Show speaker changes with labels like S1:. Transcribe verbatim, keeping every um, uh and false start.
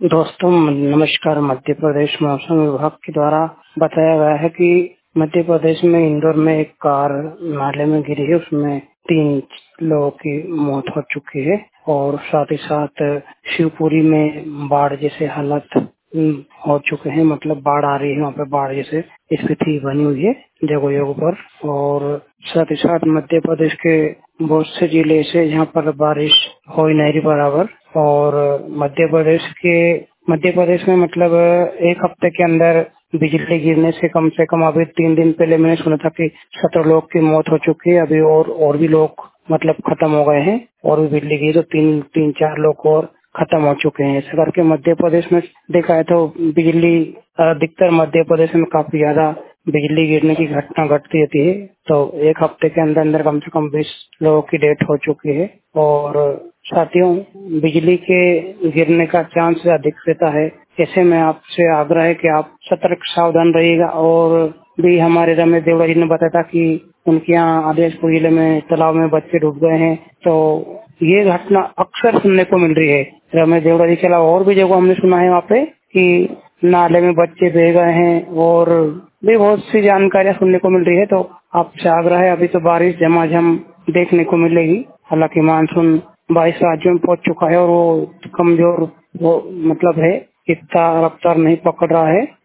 S1: दोस्तों नमस्कार। मध्य प्रदेश मौसम विभाग के द्वारा बताया गया है कि मध्य प्रदेश में इंदौर में एक कार नाले में गिरी है, उसमें तीन लोगों की मौत हो चुकी है और साथ ही साथ शिवपुरी में बाढ़ जैसे हालत हो चुके हैं। मतलब बाढ़ आ रही है, वहाँ पे बाढ़ जैसे स्थिति बनी हुई है जगह जगह पर। और साथ ही साथ मध्य प्रदेश के बहुत से जिले से जहाँ पर बारिश हो ही नहीं रही बराबर। और मध्य प्रदेश के मध्य प्रदेश में मतलब एक हफ्ते के अंदर बिजली गिरने से कम से कम अभी तीन दिन पहले मैंने सुना था कि सत्रह लोग की मौत हो चुकी है। अभी और और भी लोग मतलब खत्म हो गए हैं और भी बिजली गिरी तो तीन तीन चार लोग और खत्म हो चुके हैं। ऐसे करके मध्य प्रदेश में देखा है तो बिजली अधिकतर मध्य प्रदेश में काफी ज्यादा बिजली गिरने की घटना घटती रहती है। तो एक हफ्ते के अंदर अंदर कम से कम बीस लोगों की डेथ हो चुकी है। और साथियों, बिजली के गिरने का चांस अधिक रहता है। ऐसे में आपसे आग्रह है कि आप सतर्क सावधान रहिएगा। और भी हमारे रमेश देवड़ा जी ने बताया था कि उनके यहाँ आदिलाबाद जिले में तालाब में बच्चे डूब गए हैं। तो ये घटना अक्सर सुनने को मिल रही है। रमेश देवड़ा जी के अलावा और भी जगह हमने सुना है वहाँ पे कि नाले में बच्चे बह गए हैं और भी बहुत सी जानकारियां सुनने को मिल रही है। तो आपसे आग्रह है, अभी तो बारिश झमाझम देखने को मिलेगी। हालांकि मानसून बाईस राज्यों में पहुंच चुका है और वो कमजोर वो मतलब है, इतना रफ्तार नहीं पकड़ रहा है।